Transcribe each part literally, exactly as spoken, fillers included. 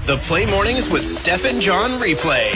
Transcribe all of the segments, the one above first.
The Play Mornings with Steph and John replay.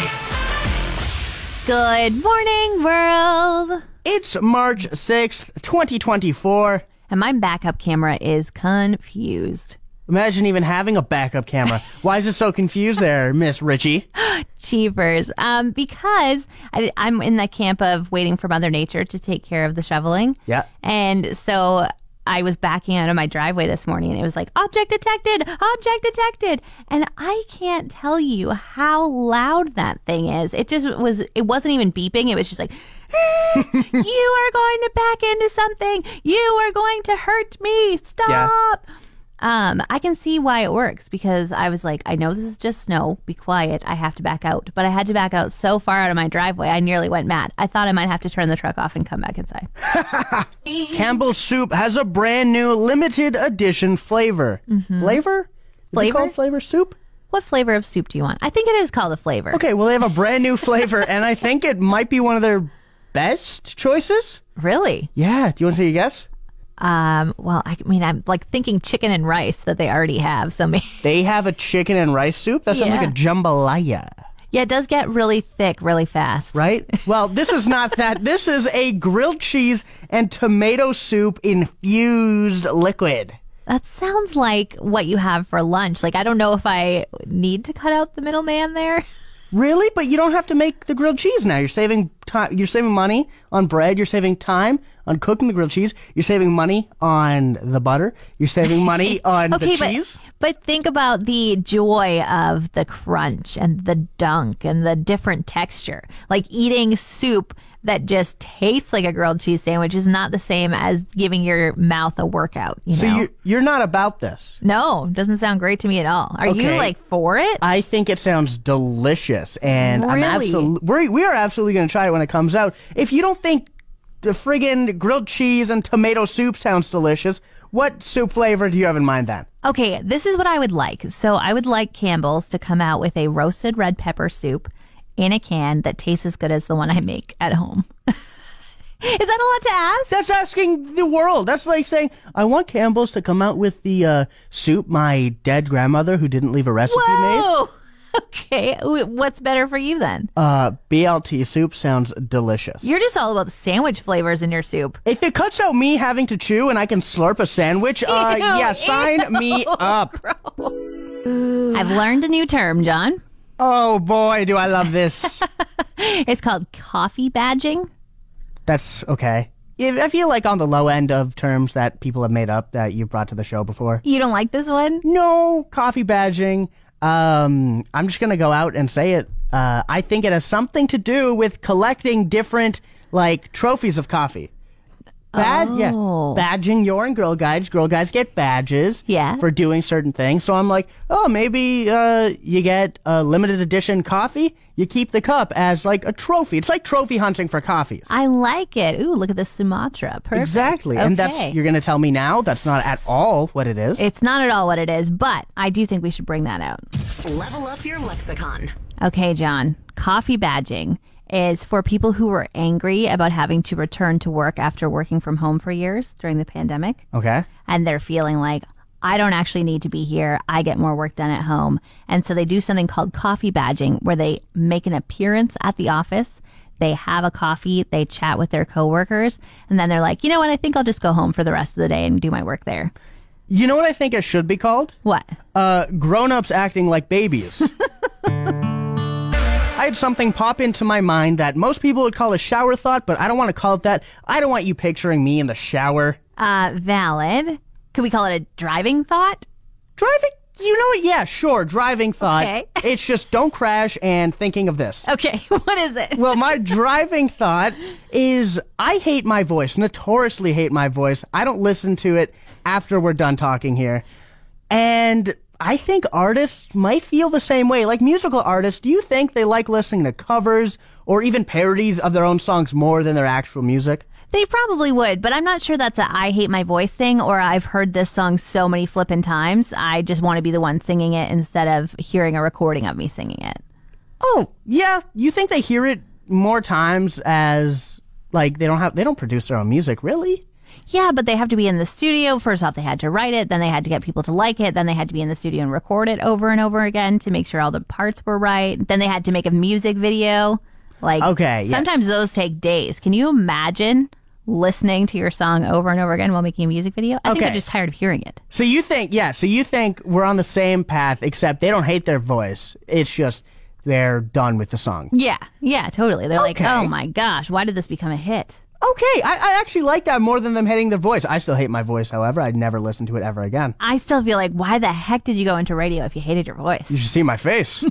Good morning, world. It's March sixth, twenty twenty-four. And my backup camera is confused. Imagine even having a backup camera. Why is it so confused there, Miss Richie? Cheapers. Um, because I, I'm in the camp of waiting for Mother Nature to take care of the shoveling. Yeah. And so I was backing out of my driveway this morning and it was like, object detected, object detected. And I can't tell you how loud that thing is. It just was, it wasn't even beeping. It was just like, you are going to back into something. You are going to hurt me. Stop. Yeah. Um, I can see why it works because I was like, I know this is just snow. Be quiet. I have to back out. But I had to back out so far out of my driveway, I nearly went mad. I thought I might have to turn the truck off and come back inside. Campbell's Soup has a brand new limited edition flavor. Mm-hmm. Flavor? Is Flavor? it called flavor soup? What flavor of soup do you want? I think it is called a flavor. Okay, well, they have a brand new flavor, and I think it might be one of their best choices. Really? Yeah. Do you want to take a guess? Um, well, I mean, I'm like thinking chicken and rice that they already have. So maybe. They have a chicken and rice soup? That sounds Yeah. like a jambalaya. Yeah, it does get really thick really fast. Right? Well, this is not that. This is a grilled cheese and tomato soup infused liquid. That sounds like what you have for lunch. Like, I don't know if I need to cut out the middleman there. Really? But you don't have to make the grilled cheese now. You're saving time. You're saving money on bread. You're saving time on cooking the grilled cheese. You're saving money on the butter. You're saving money on Okay, the but, cheese. but think about the joy of the crunch and the dunk and the different texture. Like eating soup that just tastes like a grilled cheese sandwich is not the same as giving your mouth a workout. You So know? you're, you're not about this. No, doesn't sound great to me at all. Are you Okay. like for it? I think it sounds delicious, and I'm Really? absolutely we are absolutely going to try it when it comes out. If you don't think the friggin' grilled cheese and tomato soup sounds delicious, what soup flavor do you have in mind then? Okay, this is what I would like. So I would like Campbell's to come out with a roasted red pepper soup in a can that tastes as good as the one I make at home. Is that a lot to ask? That's asking the world. That's like saying, I want Campbell's to come out with the uh, soup my dead grandmother who didn't leave a recipe made. Whoa! Okay, what's better for you then? Uh, B L T soup sounds delicious. You're just all about the sandwich flavors in your soup. If it cuts out me having to chew and I can slurp a sandwich, uh, Ew, yeah, sign ew, me up. I've learned a new term, John. Oh boy, do I love this. It's called coffee badging. That's okay. Yeah, I feel like on the low end of terms that people have made up that you've brought to the show before. You don't like this one? No, coffee badging. Um, I'm just going to go out and say it. Uh, I think it has something to do with collecting different, like, trophies of coffee. Bad, Oh. yeah. Badging your and Girl Guides. Girl Guides get badges Yeah. for doing certain things. So I'm like, oh, maybe uh, you get a limited edition coffee. You keep the cup as like a trophy. It's like trophy hunting for coffees. I like it. Ooh, look at this Sumatra. Perfect. Exactly. And that's, Okay. you're going to tell me now that's not at all what it is. It's not at all what it is, but I do think we should bring that out. Level up your lexicon. Okay, John. Coffee badging is for people who were angry about having to return to work after working from home for years during the pandemic. Okay. And they're feeling like, I don't actually need to be here. I get more work done at home. And so they do something called coffee badging where they make an appearance at the office. They have a coffee, they chat with their coworkers, and then they're like, you know what? I think I'll just go home for the rest of the day and do my work there. You know what I think it should be called? What? Uh, grown-ups acting like babies. I had something pop into my mind that most people would call a shower thought, but I don't want to call it that. I don't want you picturing me in the shower. Uh, valid. Could we call it a driving thought? Driving? You know what? Yeah, sure. Driving thought. Okay. It's just don't crash and thinking of this. Okay, what is it? Well, my driving thought is I hate my voice, notoriously hate my voice. I don't listen to it after we're done talking here. And I think artists might feel the same way. Like musical artists, do you think they like listening to covers or even parodies of their own songs more than their actual music? They probably would, but I'm not sure that's a I hate my voice thing or I've heard this song so many flippin' times. I just want to be the one singing it instead of hearing a recording of me singing it. Oh, yeah. You think they hear it more times as, like, they don't have, they don't produce their own music, really? Yeah, but they have to be in the studio. First off, they had to write it. Then they had to get people to like it. Then they had to be in the studio and record it over and over again to make sure all the parts were right. Then they had to make a music video. Like, Okay, yeah. sometimes those take days. Can you imagine listening to your song over and over again while making a music video? I think Okay. they're just tired of hearing it. So you think, yeah, so you think we're on the same path, except they don't hate their voice. It's just they're done with the song. Yeah, yeah, totally. They're like, Okay. oh my gosh, why did this become a hit? Okay, I, I actually like that more than them hating their voice. I still hate my voice, however. I'd never listen to it ever again. I still feel like, why the heck did you go into radio if you hated your voice? You should see my face.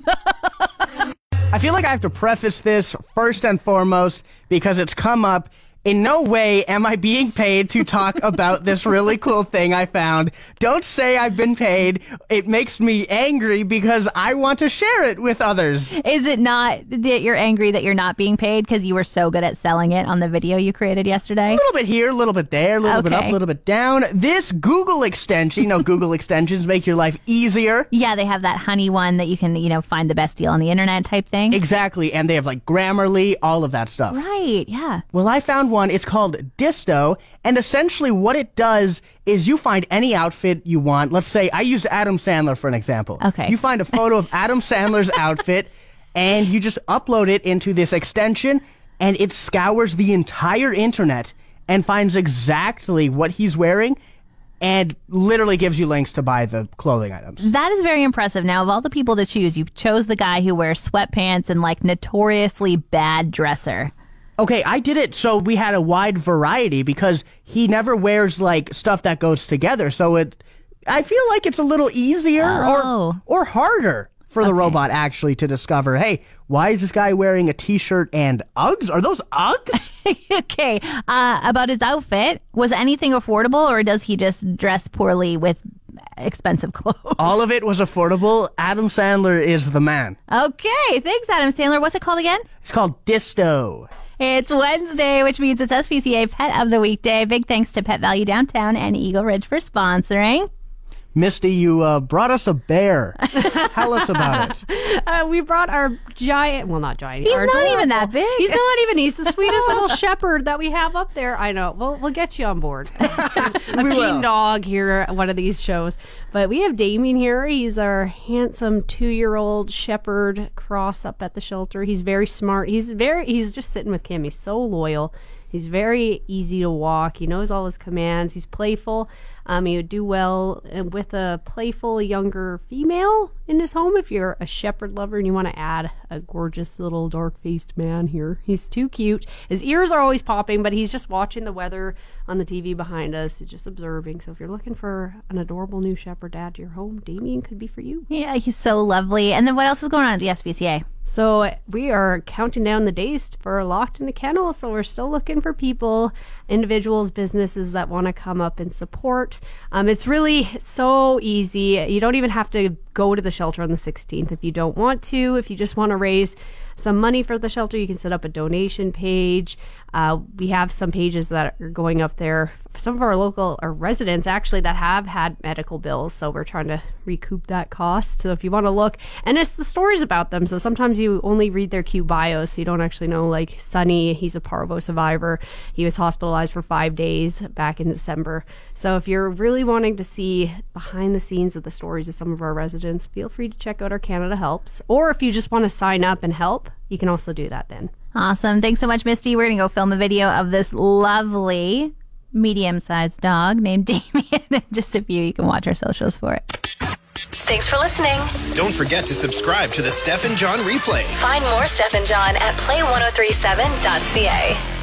I feel like I have to preface this first and foremost because it's come up. In no way am I being paid to talk about this really cool thing I found. Don't say I've been paid. It makes me angry because I want to share it with others. Is it not that you're angry that you're not being paid because you were so good at selling it on the video you created yesterday? A little bit here, a little bit there, a little bit up, Okay. a little bit down. This Google extension, you know, Google extensions make your life easier. Yeah, they have that honey one that you can, you know, find the best deal on the internet type thing. Exactly, and they have like Grammarly, all of that stuff. Right, yeah. Well, I found one. It's called Disto, and essentially what it does is you find any outfit you want. Let's say I used Adam Sandler for an example. Okay. You find a photo of Adam Sandler's outfit, and you just upload it into this extension, and it scours the entire internet and finds exactly what he's wearing and literally gives you links to buy the clothing items. That is very impressive. Now, of all the people to choose, you chose the guy who wears sweatpants and like notoriously bad dresser. Okay, I did it so we had a wide variety because he never wears like stuff that goes together. So it, I feel like it's a little easier Oh. or or harder for the robot actually to discover. Hey, why is this guy wearing a T-shirt and Uggs? Are those Uggs? Okay, uh, about his outfit, was anything affordable or does he just dress poorly with expensive clothes? All of it was affordable. Adam Sandler is the man. Okay, thanks, Adam Sandler. What's it called again? It's called Disto. It's Wednesday, which means it's S P C A Pet of the Weekday. Big thanks to Pet Value Downtown and Eagle Ridge for sponsoring. Misty, you uh, brought us a bear. Tell us about it. Uh, we brought our giant, well, not giant. He's our not adorable- even that big. He's not even. He's the sweetest little shepherd that we have up there. I know. We'll we'll get you on board. a We team will. dog here at one of these shows. But we have Damien here. He's our handsome two-year-old shepherd cross up at the shelter. He's very smart. He's very. He's just sitting with Kim. He's so loyal. He's very easy to walk. He knows all his commands. He's playful. Um, he would do well uh, with a playful younger female in his home if you're a shepherd lover and you want to add a gorgeous little dark-faced man here. He's too cute. His ears are always popping, but he's just watching the weather on the T V behind us, just observing. So if you're looking for an adorable new shepherd to add to your home, Damien could be for you. Yeah, he's so lovely. And then what else is going on at the S P C A? So we are counting down the days for Locked in a Kennel. So we're still looking for people, individuals, businesses that want to come up and support. Um, it's really so easy. You don't even have to go to the shelter on the sixteenth if you don't want to. If you just want to raise some money for the shelter, you can set up a donation page. Uh, we have some pages that are going up there. Some of our local or residents actually that have had medical bills, so we're trying to recoup that cost. So if you want to look, and it's the stories about them. So sometimes you only read their cute bios, so you don't actually know. Like Sonny, he's a parvo survivor. He was hospitalized for five days back in December. So if you're really wanting to see behind the scenes of the stories of some of our residents, feel free to check out our Canada Helps. Or if you just want to sign up and help, you can also do that then. Awesome. Thanks so much, Misty. We're going to go film a video of this lovely medium-sized dog named Damien in just a few. You can watch our socials for it. Thanks for listening. Don't forget to subscribe to the Steph and John replay. Find more Steph and John at play ten thirty-seven dot c a.